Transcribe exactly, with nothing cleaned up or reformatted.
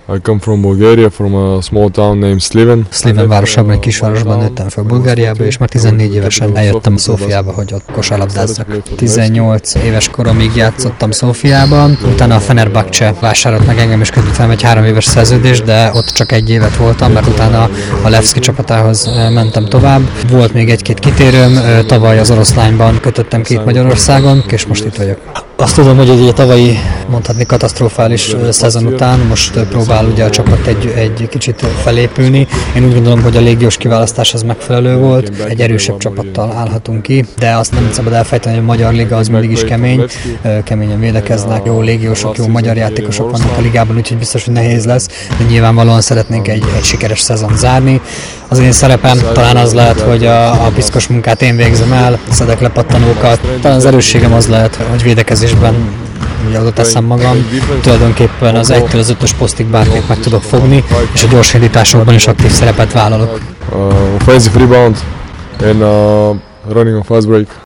I come from Bulgaria, from a small town named Sliven. Sliven városában, egy kisvárosban nőttem fel Bulgáriába, és már tizennégy évesen eljöttem Szófiába, hogy ott kosárlabdázzak. tizennyolc éves koromig játszottam Szófiában, utána a Fenerbahce vásárolt meg engem, és kötöttem egy három éves szerződést, de ott csak egy évet voltam, mert utána a Levski csapatához mentem tovább. Volt még egy-két kitérőm, tavaly az Oroszlányban kötöttem két Magyarországon, és most itt vagyok. Azt tudom, hogy egy tavalyi, mondhatni katasztrofális szezon után most próbál ugye a csapat egy, egy kicsit felépülni. Én úgy gondolom, hogy a légiós kiválasztás az megfelelő volt. Egy erősebb csapattal állhatunk ki, de azt nem szabad elfejteni, hogy a Magyar Liga az mindig is kemény. Keményen védekeznek, jó légiósok, jó magyar játékosok vannak a ligában, úgyhogy biztos, hogy nehéz lesz, de nyilvánvalóan szeretnénk egy, egy sikeres szezon zárni. Az én szerepem talán az lehet, hogy a, a piszkos munkát én végzem el, szedek le pattanókat. Talán az erősségem az lehet, hogy védekezésben ugye oda teszem magam. Tulajdonképpen az egytől az ötös posztig bármit meg tudok fogni, és a gyors indításokban is aktív szerepet vállalok. Uh, offensive rebound and uh, running on fast break.